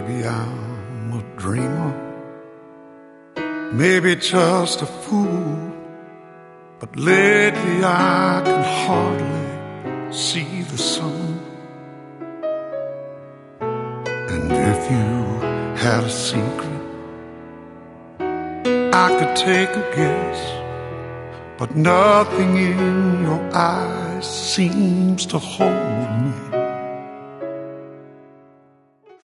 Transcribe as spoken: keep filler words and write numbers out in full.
Maybe I'm a dreamer, maybe just a fool, but lately I can hardly see the sun. And if you had a secret, I could take a guess, but nothing in your eyes seems to hold me.